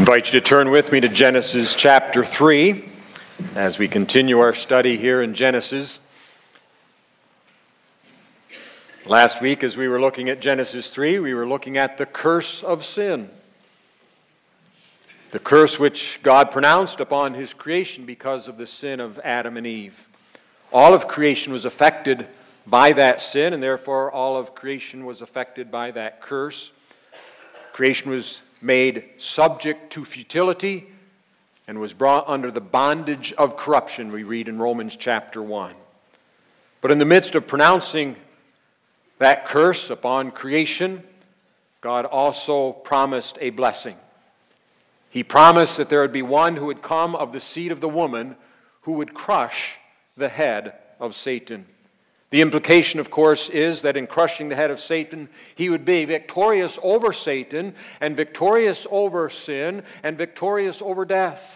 I invite you to turn with me to Genesis chapter 3 as we continue our study here in Genesis. Last week, as we were looking at Genesis 3, we were looking at the curse of sin. The curse which God pronounced upon His creation because of the sin of Adam and Eve. All of creation was affected by that sin, and therefore all of creation was affected by that curse. Creation was made subject to futility and was brought under the bondage of corruption, we read in Romans chapter 1. But in the midst of pronouncing that curse upon creation, God also promised a blessing. He promised that there would be one who would come of the seed of the woman who would crush the head of Satan. The implication, of course, is that in crushing the head of Satan, he would be victorious over Satan and victorious over sin and victorious over death.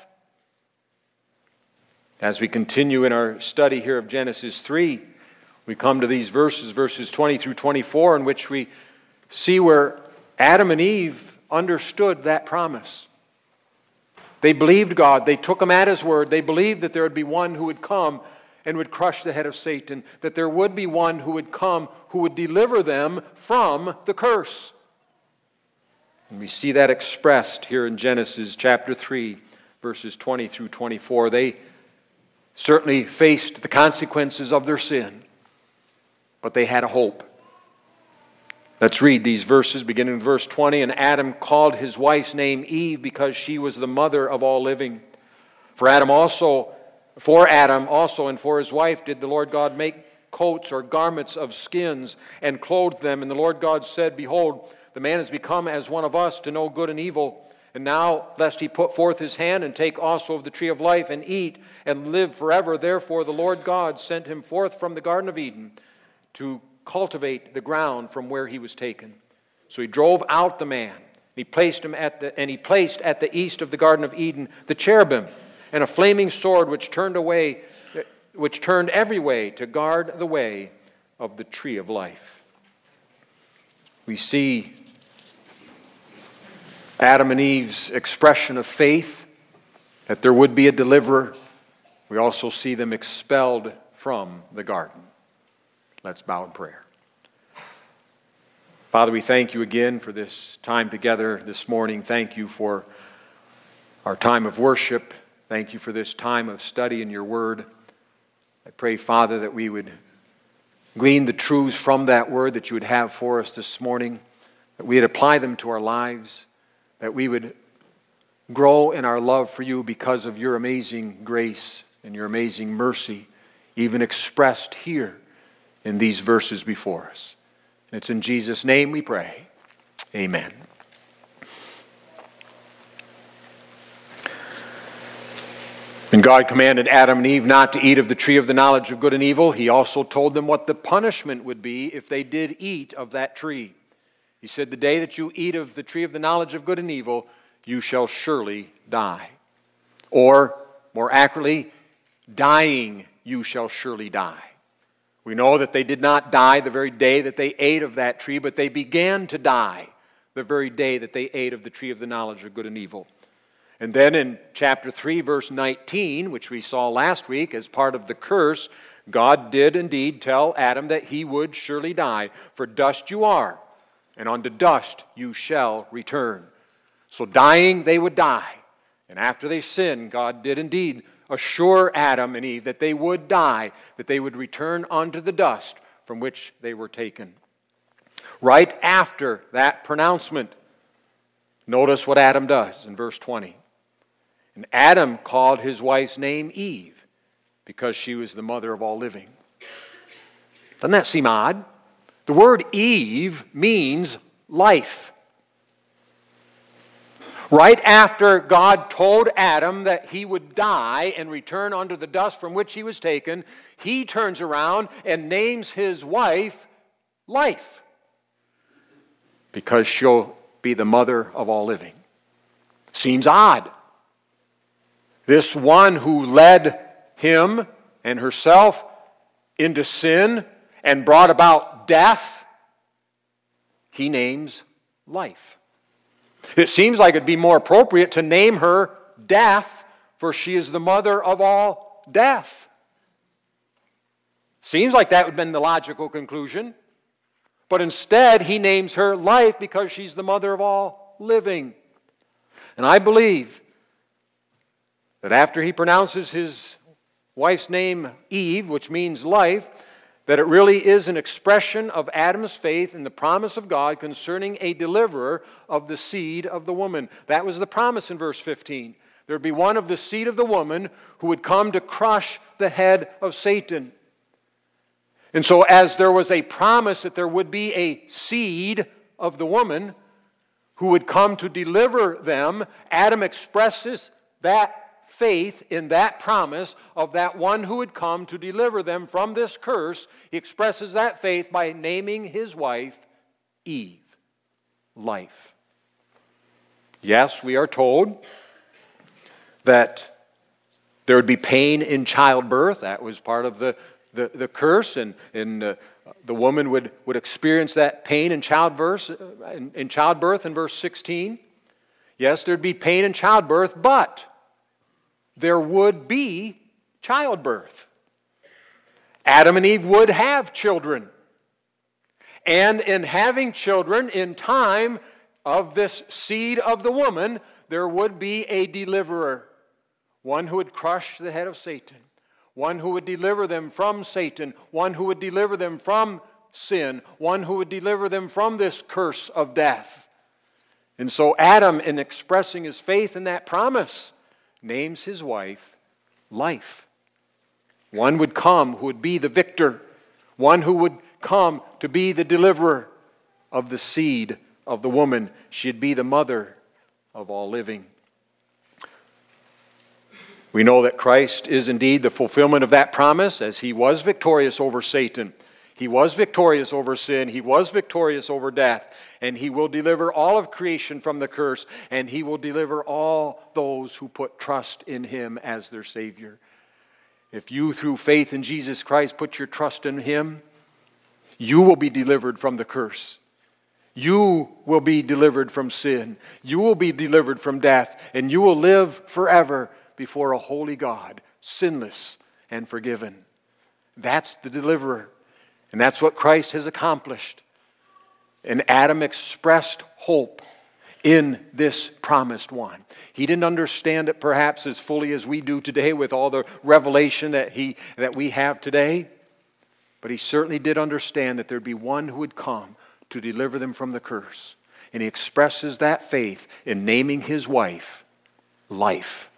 As we continue in our study here of Genesis 3, we come to these verses 20 through 24, in which we see where Adam and Eve understood that promise. They believed God. They took Him at His word. They believed that there would be one who would come and would crush the head of Satan, that there would be one who would come who would deliver them from the curse. And we see that expressed here in Genesis chapter 3, verses 20 through 24. They certainly faced the consequences of their sin, but they had a hope. Let's read these verses, beginning with verse 20. And Adam called his wife's name Eve because she was the mother of all living. For Adam also and for his wife did the Lord God make coats or garments of skins and clothed them. And the Lord God said, Behold, the man has become as one of us to know good and evil. And now, lest he put forth his hand and take also of the tree of life and eat and live forever. Therefore the Lord God sent him forth from the Garden of Eden to cultivate the ground from where he was taken. So he drove out the man. He placed at the east of the Garden of Eden the cherubim and a flaming sword which turned every way to guard the way of the tree of life. We see Adam and Eve's expression of faith that there would be a deliverer. We also see them expelled from the garden. Let's bow in prayer. Father, we thank you again for this time together this morning. Thank you for our time of worship. Thank you for this time of study in your word. I pray, Father, that we would glean the truths from that word that you would have for us this morning, that we would apply them to our lives, that we would grow in our love for you because of your amazing grace and your amazing mercy, even expressed here in these verses before us. And it's in Jesus' name we pray. Amen. When God commanded Adam and Eve not to eat of the tree of the knowledge of good and evil, He also told them what the punishment would be if they did eat of that tree. He said, the day that you eat of the tree of the knowledge of good and evil, you shall surely die. Or, more accurately, dying you shall surely die. We know that they did not die the very day that they ate of that tree, but they began to die the very day that they ate of the tree of the knowledge of good and evil. And then in chapter 3, verse 19, which we saw last week as part of the curse, God did indeed tell Adam that he would surely die. For dust you are, and unto dust you shall return. So dying, they would die. And after they sinned, God did indeed assure Adam and Eve that they would die, that they would return unto the dust from which they were taken. Right after that pronouncement, notice what Adam does in verse 20. And Adam called his wife's name Eve because she was the mother of all living. Doesn't that seem odd? The word Eve means life. Right after God told Adam that he would die and return unto the dust from which he was taken, he turns around and names his wife Life, because she'll be the mother of all living. Seems odd. This one who led him and herself into sin and brought about death, he names life. It seems like it'd be more appropriate to name her Death, for she is the mother of all death. Seems like that would have been the logical conclusion. But instead, he names her Life because she's the mother of all living. And I believe that after he pronounces his wife's name Eve, which means life, that it really is an expression of Adam's faith in the promise of God concerning a deliverer of the seed of the woman. That was the promise in verse 15. There would be one of the seed of the woman who would come to crush the head of Satan. And so as there was a promise that there would be a seed of the woman who would come to deliver them, Adam expresses that faith in that promise of that one who would come to deliver them from this curse. He expresses that faith by naming his wife Eve, life. Yes, we are told that there would be pain in childbirth. That was part of the curse, and the woman would experience that pain in childbirth in verse 16. Yes, there'd be pain in childbirth, but there would be childbirth. Adam and Eve would have children. And in having children, in time of this seed of the woman, there would be a deliverer. One who would crush the head of Satan. One who would deliver them from Satan. One who would deliver them from sin. One who would deliver them from this curse of death. And so Adam, in expressing his faith in that promise, names his wife Life. One would come who would be the victor. One who would come to be the deliverer of the seed of the woman. She'd be the mother of all living. We know that Christ is indeed the fulfillment of that promise, as he was victorious over Satan. He was victorious over sin. He was victorious over death. And he will deliver all of creation from the curse. And he will deliver all those who put trust in him as their Savior. If you, through faith in Jesus Christ, put your trust in him, you will be delivered from the curse. You will be delivered from sin. You will be delivered from death. And you will live forever before a holy God, sinless and forgiven. That's the deliverer. And that's what Christ has accomplished. And Adam expressed hope in this promised one. He didn't understand it perhaps as fully as we do today with all the revelation that we have today. But he certainly did understand that there'd be one who would come to deliver them from the curse. And he expresses that faith in naming his wife Life.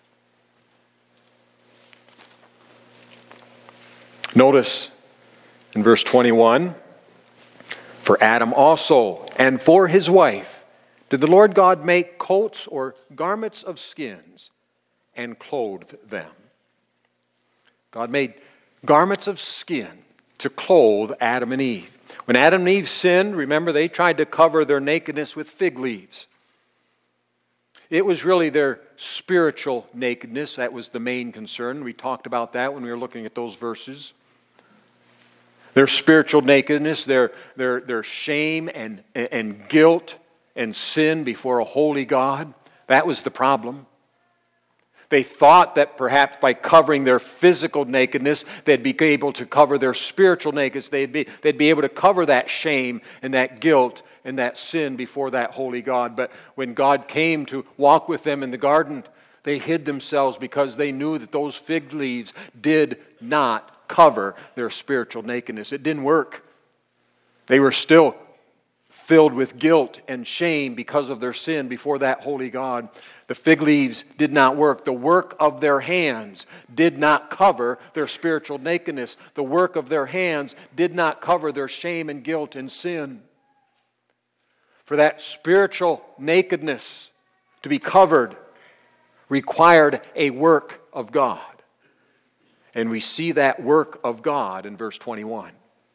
Notice in verse 21, for Adam also and for his wife did the Lord God make coats or garments of skins and clothed them. God made garments of skin to clothe Adam and Eve. When Adam and Eve sinned, remember, they tried to cover their nakedness with fig leaves. It was really their spiritual nakedness that was the main concern. We talked about that when we were looking at those verses. Their spiritual nakedness, their shame and guilt and sin before a holy God, that was the problem. They thought that perhaps by covering their physical nakedness, they'd be able to cover their spiritual nakedness. They'd be able to cover that shame and that guilt and that sin before that holy God. But when God came to walk with them in the garden, they hid themselves because they knew that those fig leaves did not cover their spiritual nakedness. It didn't work. They were still filled with guilt and shame because of their sin before that holy God. The fig leaves did not work. The work of their hands did not cover their spiritual nakedness. The work of their hands did not cover their shame and guilt and sin. For that spiritual nakedness to be covered required a work of God. And we see that work of God in verse 21.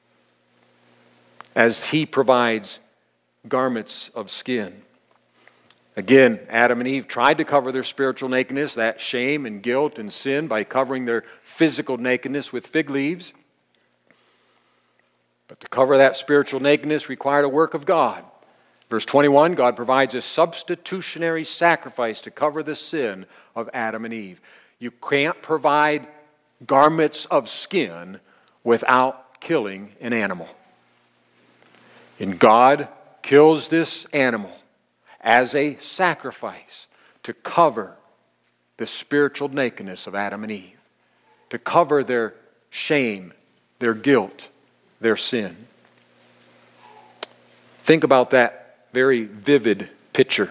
As he provides garments of skin. Again, Adam and Eve tried to cover their spiritual nakedness, that shame and guilt and sin, by covering their physical nakedness with fig leaves. But to cover that spiritual nakedness required a work of God. Verse 21, God provides a substitutionary sacrifice to cover the sin of Adam and Eve. You can't provide garments of skin without killing an animal. And God kills this animal as a sacrifice to cover the spiritual nakedness of Adam and Eve, to cover their shame, their guilt, their sin. Think about that very vivid picture.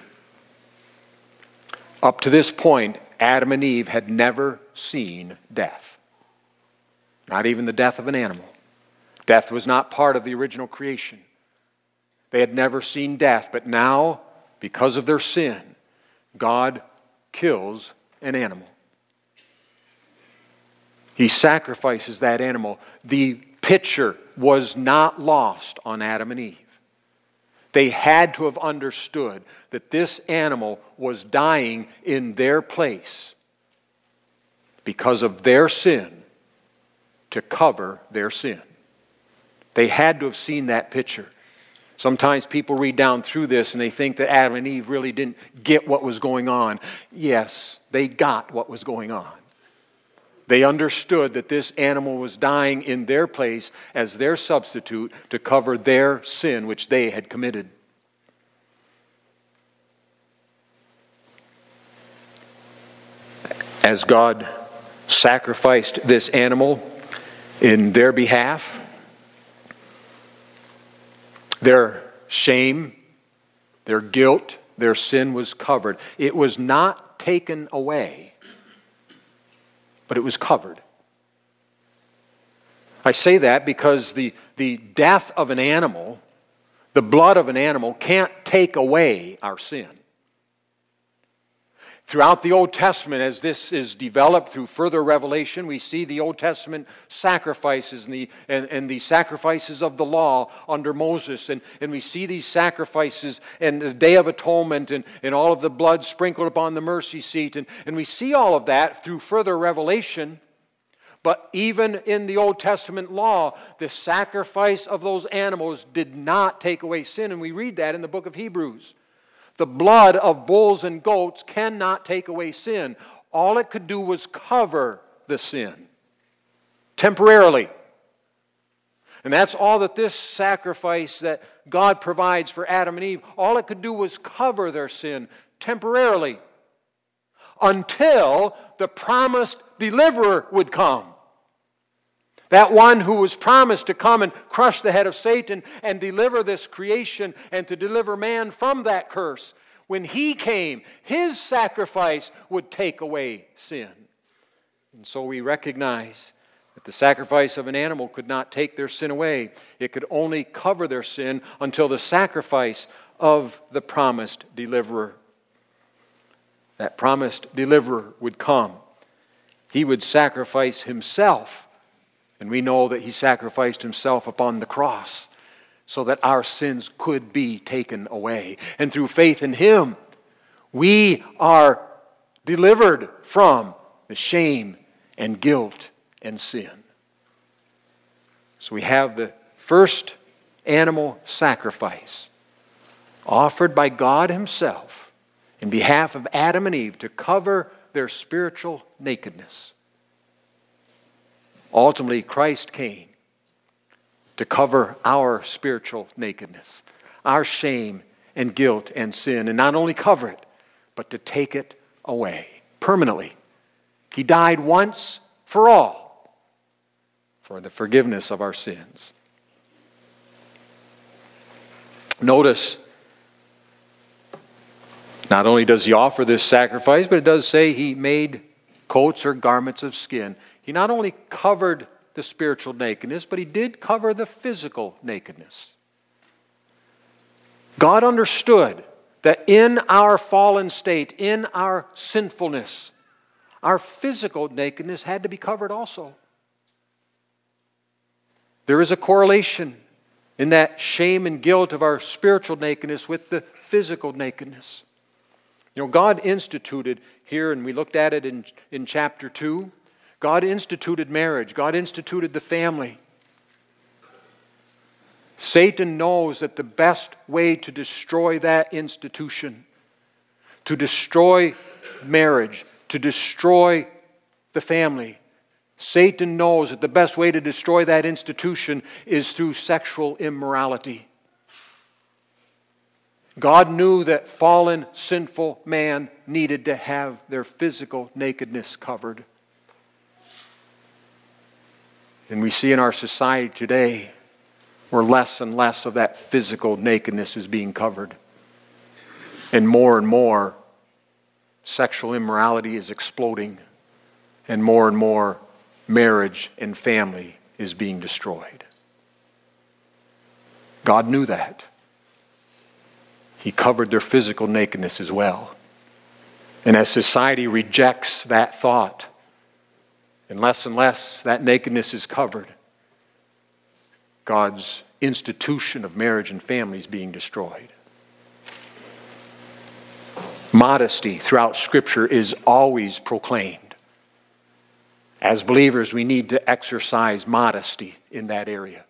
Up to this point, Adam and Eve had never seen death. Not even the death of an animal. Death was not part of the original creation. They had never seen death, but now, because of their sin, God kills an animal. He sacrifices that animal. The picture was not lost on Adam and Eve. They had to have understood that this animal was dying in their place because of their sin, to cover their sin. They had to have seen that picture. Sometimes people read down through this and they think that Adam and Eve really didn't get what was going on. Yes, they got what was going on. They understood that this animal was dying in their place as their substitute to cover their sin which they had committed. As God sacrificed this animal in their behalf, their shame, their guilt, their sin was covered. It was not taken away, but it was covered. I say that because the death of an animal, the blood of an animal, can't take away our sin. Throughout the Old Testament, as this is developed through further revelation, we see the Old Testament sacrifices and the sacrifices of the law under Moses. And we see these sacrifices and the Day of Atonement and all of the blood sprinkled upon the mercy seat. And we see all of that through further revelation. But even in the Old Testament law, the sacrifice of those animals did not take away sin. And we read that in the book of Hebrews. The blood of bulls and goats cannot take away sin. All it could do was cover the sin temporarily. And that's all that this sacrifice that God provides for Adam and Eve, all it could do was cover their sin temporarily until the promised deliverer would come. That one who was promised to come and crush the head of Satan and deliver this creation and to deliver man from that curse. When he came, his sacrifice would take away sin. And so we recognize that the sacrifice of an animal could not take their sin away. It could only cover their sin until the sacrifice of the promised deliverer. That promised deliverer would come. He would sacrifice himself. And we know that he sacrificed himself upon the cross so that our sins could be taken away. And through faith in him, we are delivered from the shame and guilt and sin. So we have the first animal sacrifice offered by God himself in behalf of Adam and Eve to cover their spiritual nakedness. Ultimately, Christ came to cover our spiritual nakedness, our shame and guilt and sin, and not only cover it, but to take it away permanently. He died once for all for the forgiveness of our sins. Notice, not only does he offer this sacrifice, but it does say he made coats or garments of skin. He not only covered the spiritual nakedness, but he did cover the physical nakedness. God understood that in our fallen state, in our sinfulness, our physical nakedness had to be covered also. There is a correlation in that shame and guilt of our spiritual nakedness with the physical nakedness. You know, God instituted here, and we looked at it in chapter 2, God instituted marriage. God instituted the family Satan knows that the best way to destroy that institution, to destroy marriage, to destroy the family, Satan knows that the best way to destroy that institution is through sexual immorality. God knew that fallen, sinful man needed to have their physical nakedness covered. And we see in our society today where less and less of that physical nakedness is being covered. And more sexual immorality is exploding. And more marriage and family is being destroyed. God knew that. He covered their physical nakedness as well. And as society rejects that thought, and less that nakedness is covered, God's institution of marriage and family is being destroyed. Modesty throughout Scripture is always proclaimed. As believers, we need to exercise modesty in that area.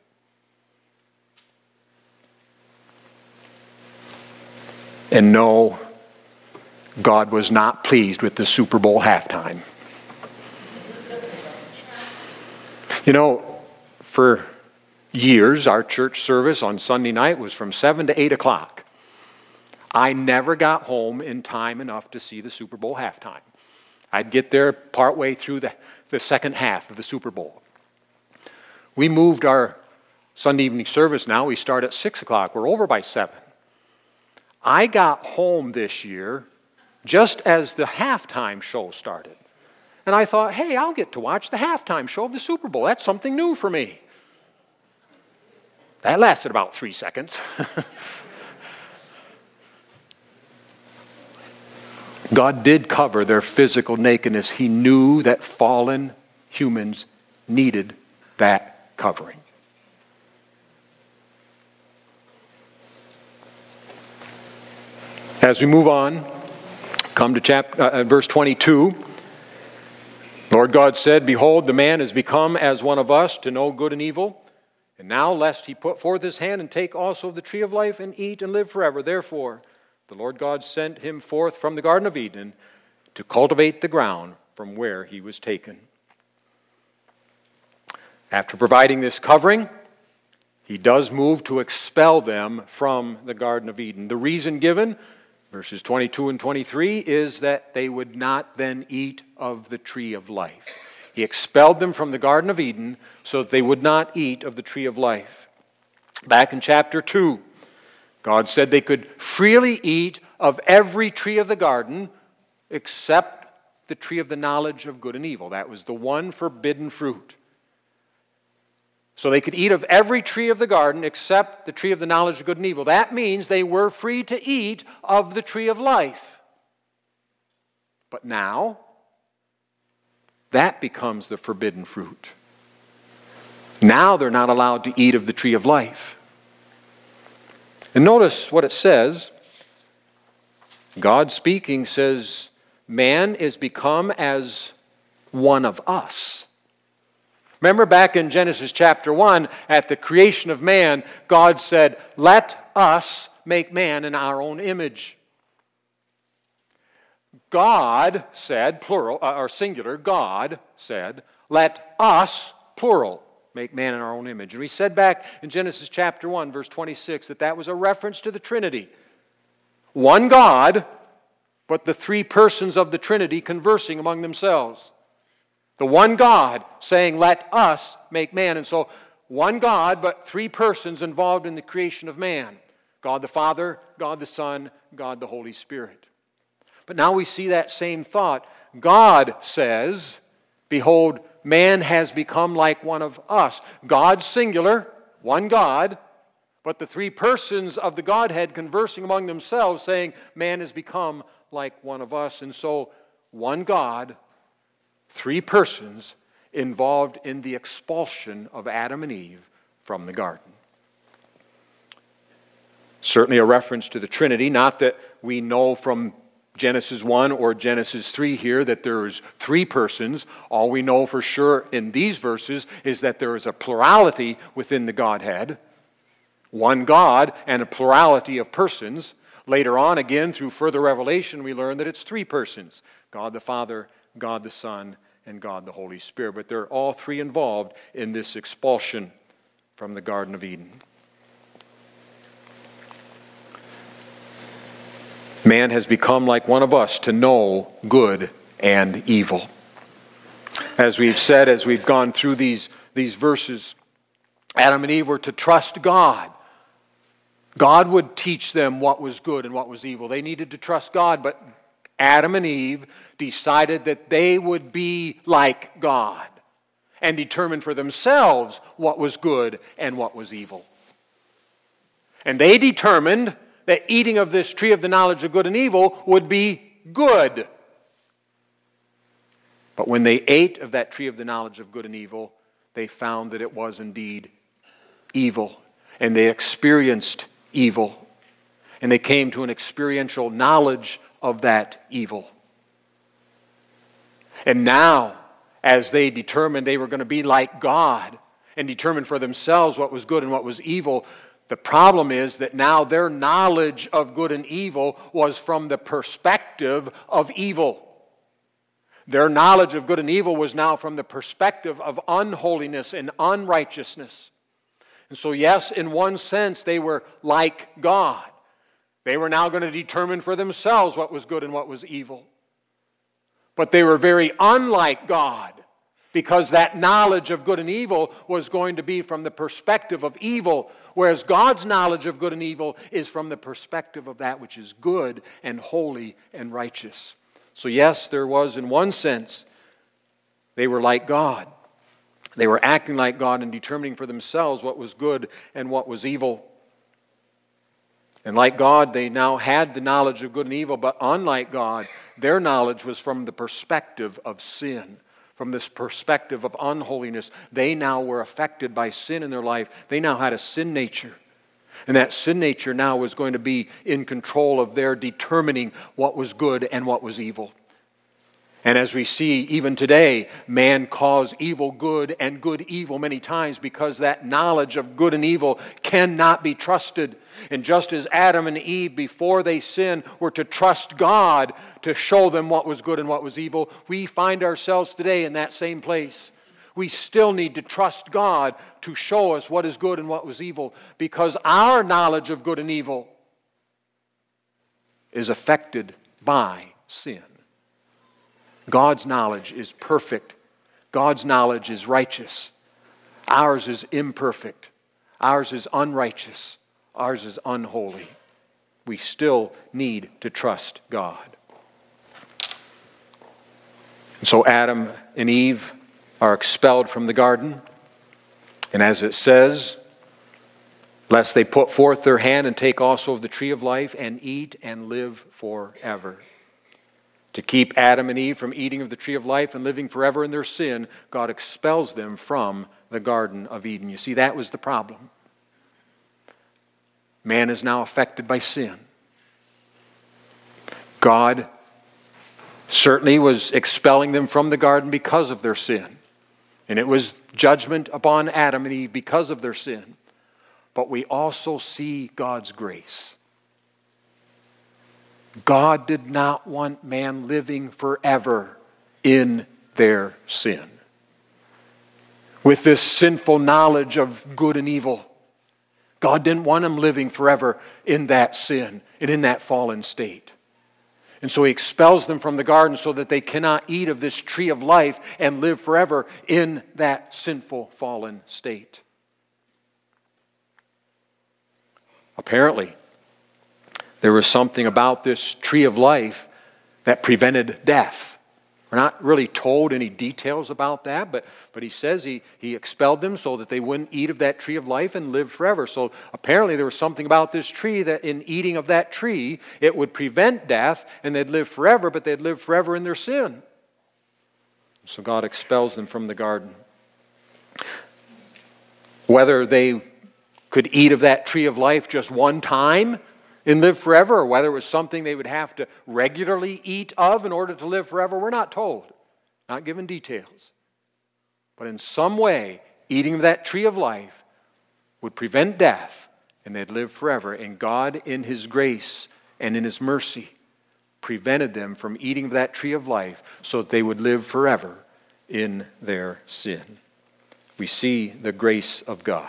And no, God was not pleased with the Super Bowl halftime. You know, for years, our church service on Sunday night was from 7 to 8 o'clock. I never got home in time enough to see the Super Bowl halftime. I'd get there partway through the second half of the Super Bowl. We moved our Sunday evening service now. We start at 6 o'clock. We're over by 7. I got home this year just as the halftime show started. And I thought, hey, I'll get to watch the halftime show of the Super Bowl. That's something new for me. That lasted about 3 seconds. God did cover their physical nakedness. He knew that fallen humans needed that covering. As we move on, come to verse 22. Lord God said, "Behold, the man is become as one of us to know good and evil. And now lest he put forth his hand and take also of the tree of life and eat and live forever. Therefore, the Lord God sent him forth from the Garden of Eden to cultivate the ground from where he was taken." After providing this covering, he does move to expel them from the Garden of Eden. The reason given, verses 22 and 23, is that they would not then eat of the tree of life. He expelled them from the Garden of Eden so that they would not eat of the tree of life. Back in chapter 2, God said they could freely eat of every tree of the garden except the tree of the knowledge of good and evil. That was the one forbidden fruit. So they could eat of every tree of the garden except the tree of the knowledge of good and evil. That means they were free to eat of the tree of life. But now, that becomes the forbidden fruit. Now they're not allowed to eat of the tree of life. And notice what it says. God speaking says, man is become as one of us. Remember back in Genesis chapter 1, at the creation of man, God said, "Let us make man in our own image." God said, plural, or singular, God said, "Let us," plural, "make man in our own image." And we said back in Genesis chapter 1, verse 26, that was a reference to the Trinity. One God, but the three persons of the Trinity conversing among themselves. The one God saying, "Let us make man." And so, one God, but three persons involved in the creation of man. God the Father, God the Son, God the Holy Spirit. But now we see that same thought. God says, "Behold, man has become like one of us." God singular, one God, but the three persons of the Godhead conversing among themselves saying, "Man has become like one of us." And so, one God, three persons involved in the expulsion of Adam and Eve from the garden. Certainly a reference to the Trinity, not that we know from Genesis 1 or Genesis 3 here that there is three persons. All we know for sure in these verses is that there is a plurality within the Godhead. one God and a plurality of persons. Later on, again, through further revelation, we learn that it's three persons: God the Father, God the Son, and God the Holy Spirit. But they're all three involved in this expulsion from the Garden of Eden. Man has become like one of us to know good and evil. As we've said, as we've gone through these verses, Adam and Eve were to trust God. God would teach them what was good and what was evil. They needed to trust God, but Adam and Eve decided that they would be like God and determine for themselves what was good and what was evil. And they determined that eating of this tree of the knowledge of good and evil would be good. But when they ate of that tree of the knowledge of good and evil, they found that it was indeed evil. And they experienced evil. And they came to an experiential knowledge of that evil. And now, as they determined they were going to be like God and determine for themselves what was good and what was evil, the problem is that now their knowledge of good and evil was from the perspective of evil. Their knowledge of good and evil was now from the perspective of unholiness and unrighteousness. And so, yes, in one sense, they were like God. They were now going to determine for themselves what was good and what was evil. But they were very unlike God, because that knowledge of good and evil was going to be from the perspective of evil, whereas God's knowledge of good and evil is from the perspective of that which is good and holy and righteous. So yes, there was, in one sense, they were like God. They were acting like God and determining for themselves what was good and what was evil. And like God, they now had the knowledge of good and evil, but unlike God, their knowledge was from the perspective of sin. From this perspective of unholiness, they now were affected by sin in their life. They now had a sin nature. And that sin nature now was going to be in control of their determining what was good and what was evil. And as we see even today, man calls evil good and good evil many times because that knowledge of good and evil cannot be trusted. And just as Adam and Eve, before they sinned, were to trust God to show them what was good and what was evil, we find ourselves today in that same place. We still need to trust God to show us what is good and what was evil, because our knowledge of good and evil is affected by sin. God's knowledge is perfect. God's knowledge is righteous. Ours is imperfect. Ours is unrighteous. Ours is unholy. We still need to trust God. And so Adam and Eve are expelled from the garden. And as it says, lest they put forth their hand and take also of the tree of life and eat and live forever. To keep Adam and Eve from eating of the tree of life and living forever in their sin, God expels them from the Garden of Eden. You see, that was the problem. Man is now affected by sin. God certainly was expelling them from the garden because of their sin. And it was judgment upon Adam and Eve because of their sin. But we also see God's grace. God did not want man living forever in their sin, with this sinful knowledge of good and evil. God didn't want them living forever in that sin and in that fallen state. And so He expels them from the garden so that they cannot eat of this tree of life and live forever in that sinful, fallen state. Apparently, there was something about this tree of life that prevented death. We're not really told any details about that, but He says he expelled them so that they wouldn't eat of that tree of life and live forever. So apparently there was something about this tree that in eating of that tree, it would prevent death and they'd live forever, but they'd live forever in their sin. So God expels them from the garden. Whether they could eat of that tree of life just one time and live forever, or whether it was something they would have to regularly eat of in order to live forever, we're not told. Not given details. But in some way, eating of that tree of life would prevent death and they'd live forever. And God, in His grace and in His mercy, prevented them from eating that tree of life so that they would live forever in their sin. We see the grace of God.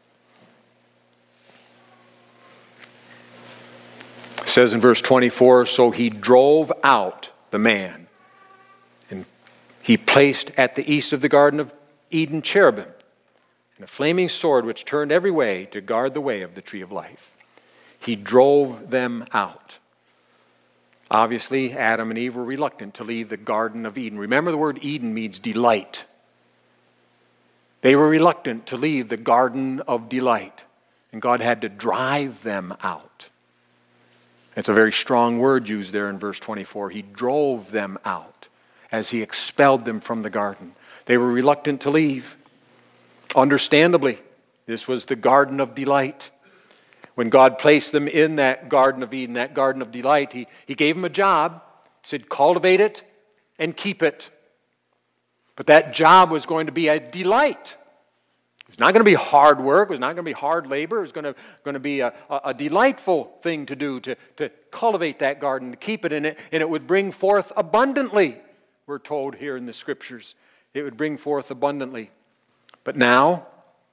It says in verse 24, so He drove out the man, and He placed at the east of the Garden of Eden cherubim, and a flaming sword which turned every way to guard the way of the tree of life. He drove them out. Obviously, Adam and Eve were reluctant to leave the Garden of Eden. Remember, the word Eden means delight. They were reluctant to leave the Garden of Delight, and God had to drive them out. It's a very strong word used there in verse 24. He drove them out as He expelled them from the garden. They were reluctant to leave. Understandably, this was the Garden of Delight. When God placed them in that Garden of Eden, that Garden of Delight, He gave them a job. He said, cultivate it and keep it. But that job was going to be a delight. It was not going to be hard work. It was not going to be hard labor. It was going to be a delightful thing to do, to cultivate that garden, to keep it in it, and it would bring forth abundantly. We're told here in the Scriptures. It would bring forth abundantly. But now,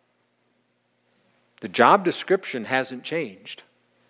the job description hasn't changed.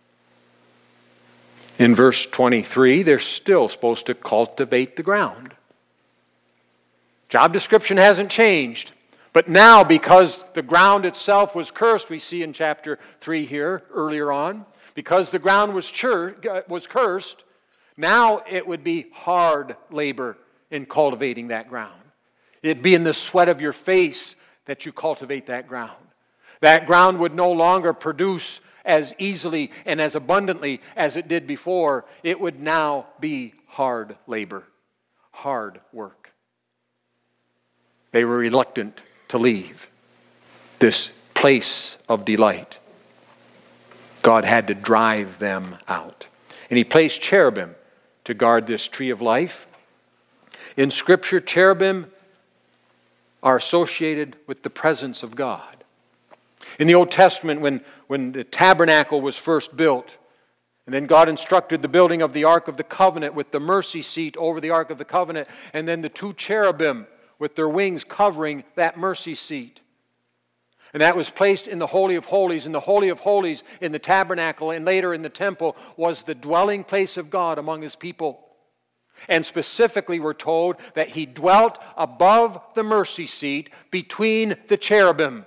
In verse 23, they're still supposed to cultivate the ground. Job description hasn't changed. But now, because the ground itself was cursed, we see in chapter 3 here, earlier on, because the ground was cursed, now it would be hard labor in cultivating that ground. It'd be in the sweat of your face that you cultivate that ground. That ground would no longer produce as easily and as abundantly as it did before. It would now be hard labor, hard work. They were reluctant to leave this place of delight. God had to drive them out. And He placed cherubim to guard this tree of life. In Scripture, cherubim are associated with the presence of God. In the Old Testament, when the tabernacle was first built, and then God instructed the building of the Ark of the Covenant with the mercy seat over the Ark of the Covenant, and then the two cherubim with their wings covering that mercy seat. And that was placed in the Holy of Holies. And the Holy of Holies in the tabernacle and later in the temple was the dwelling place of God among His people. And specifically we're told that He dwelt above the mercy seat between the cherubim.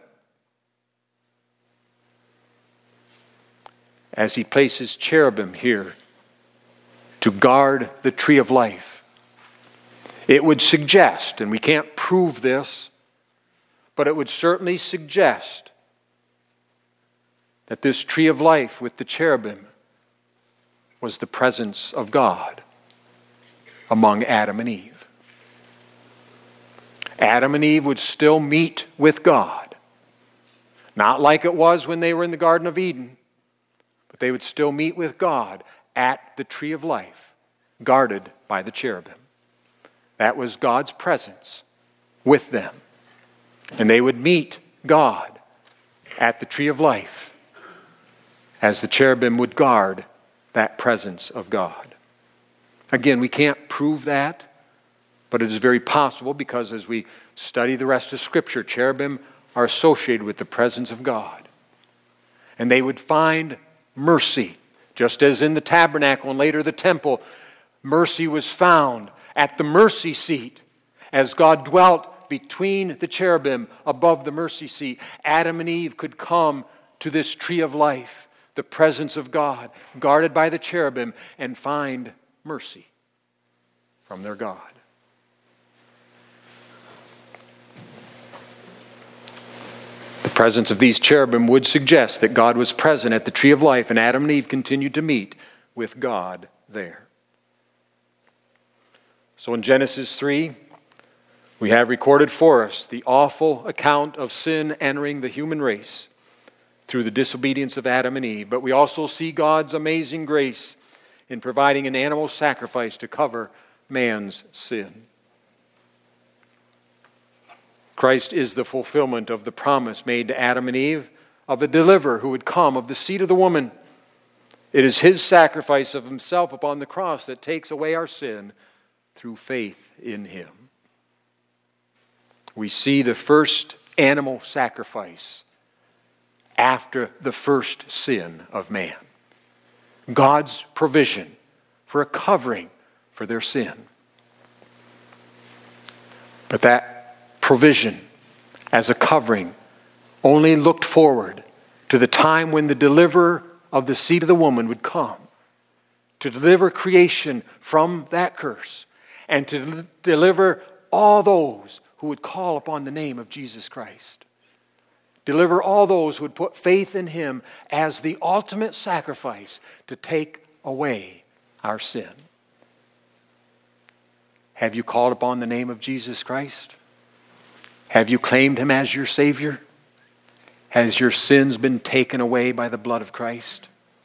As He places cherubim here to guard the tree of life, it would suggest, and we can't prove this, but it would certainly suggest that this tree of life with the cherubim was the presence of God among Adam and Eve. Adam and Eve would still meet with God. Not like it was when they were in the Garden of Eden, but they would still meet with God at the tree of life, guarded by the cherubim. That was God's presence with them. And they would meet God at the tree of life as the cherubim would guard that presence of God. Again, we can't prove that, but it is very possible because as we study the rest of Scripture, cherubim are associated with the presence of God. And they would find mercy, just as in the tabernacle and later the temple, mercy was found at the mercy seat as God dwelt between the cherubim above the mercy seat. Adam and Eve could come to this tree of life, the presence of God, guarded by the cherubim, and find mercy from their God. The presence of these cherubim would suggest that God was present at the tree of life, and Adam and Eve continued to meet with God there. So in Genesis 3, we have recorded for us the awful account of sin entering the human race through the disobedience of Adam and Eve. But we also see God's amazing grace in providing an animal sacrifice to cover man's sin. Christ is the fulfillment of the promise made to Adam and Eve of the deliverer who would come, of the seed of the woman. It is his sacrifice of himself upon the cross that takes away our sin through faith in him. We see the first animal sacrifice after the first sin of man. God's provision for a covering for their sin. But that provision as a covering only looked forward to the time when the deliverer of the seed of the woman would come to deliver creation from that curse and to deliver all those who would call upon the name of Jesus Christ. Deliver all those who would put faith in him as the ultimate sacrifice to take away our sin. Have you called upon the name of Jesus Christ? Have you claimed him as your Savior? Has your sins been taken away by the blood of Christ?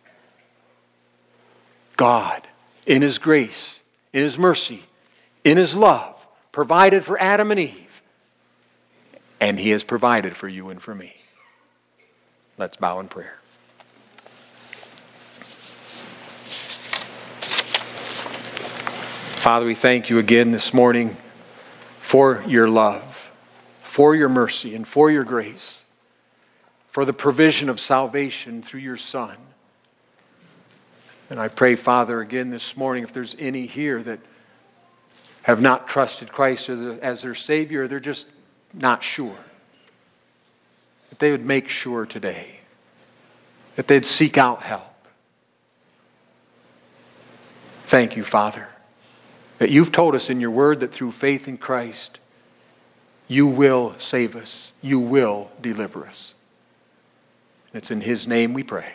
God, in his grace, in his mercy, in his love, provided for Adam and Eve. And he has provided for you and for me. Let's bow in prayer. Father, we thank you again this morning for your love, for your mercy, and for your grace, for the provision of salvation through your Son. And I pray, Father, again this morning, if there's any here that have not trusted Christ as their Savior, they're just not sure, that they would make sure today, that they'd seek out help. Thank you, Father, that you've told us in your word that through faith in Christ, you will save us, you will deliver us. And it's in his name we pray.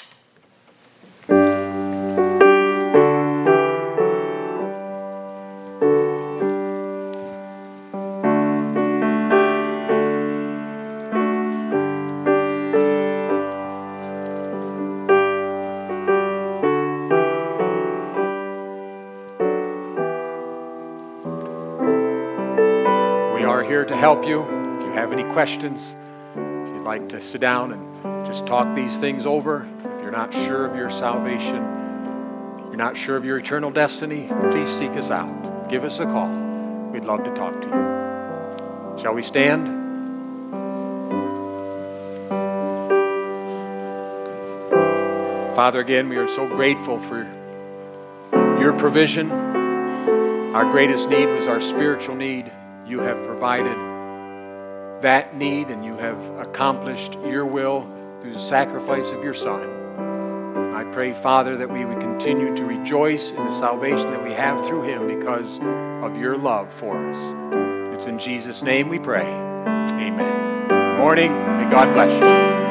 To help you. If you have any questions, if you'd like to sit down and just talk these things over, if you're not sure of your salvation, if you're not sure of your eternal destiny, please seek us out. Give us a call. We'd love to talk to you. Shall we stand? Father, again, we are so grateful for your provision. Our greatest need was our spiritual need. You have provided that need, and you have accomplished your will through the sacrifice of your Son. I pray, Father, that we would continue to rejoice in the salvation that we have through him because of your love for us. It's in Jesus' name we pray. Amen. Good morning. May God bless you.